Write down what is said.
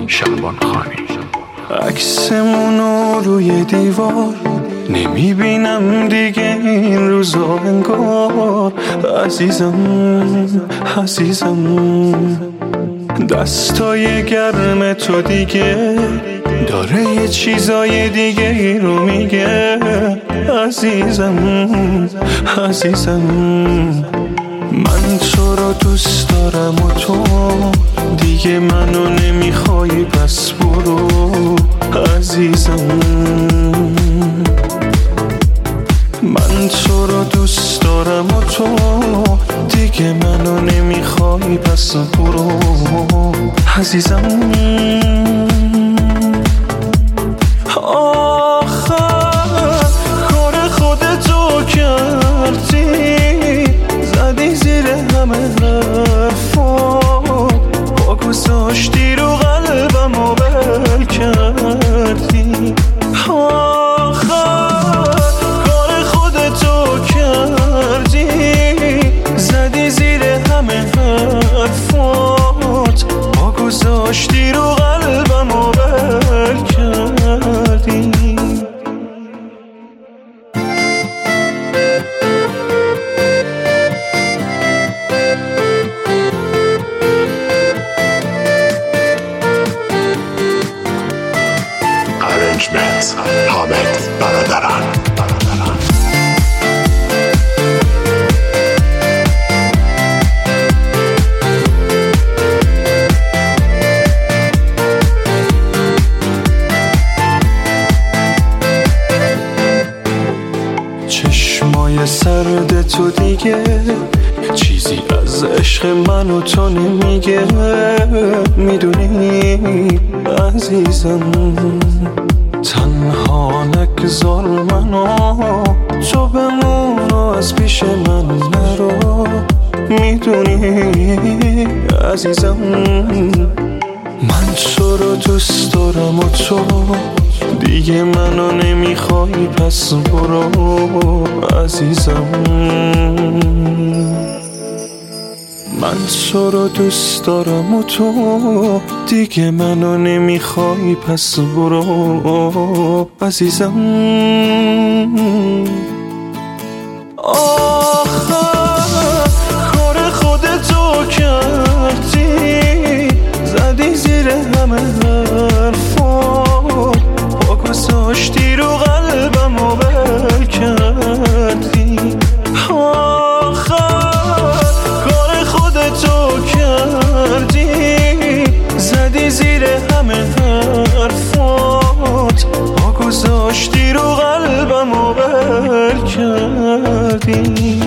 شعبان خانی. عکسمونو روی دیوار نمیبینم دیگه این روزا انگار. عزیزم دستای گرم تو دیگه داره یه چیزای دیگه ای رو میگه. عزیزم من تو رو دوست دارم و تو دیگه منو نمیخوای پس برو. عزیزم من تو رو دوست دارم و تو دیگه منو نمیخوای پس برو. عزیزم آخر کار خودتو کردی، زدی زیر همه حرفا، با گذاشتی رو قلبم و بل کردی. آخر کار خودتو کردی، زدی زیر همه حرفات، با گذاشتی رو قلبم و بل کردی. Arrangements حامد برادران. چشمای سرد تو دیگه چیزی از عشق من و تو نمیگه. میدونی عزیزم تنها نگذار منو، تو بمون و از پیش من نرو. میدونی عزیزم من تو رو دوست دارم و تو دیگه منو نمیخوای پس برو. عزیزم من تو رو دوست دارم و تو دیگه منو نمیخوای پس برو. عزیزم آخر کار خودتو کردی، زدی زیر همه حرفا، با گذاشتی رو قلبم و بل کردی. آخر کار خودتو کردی، زدی زیر همه حرفات، با گذاشتی رو قلبم و بل کردی.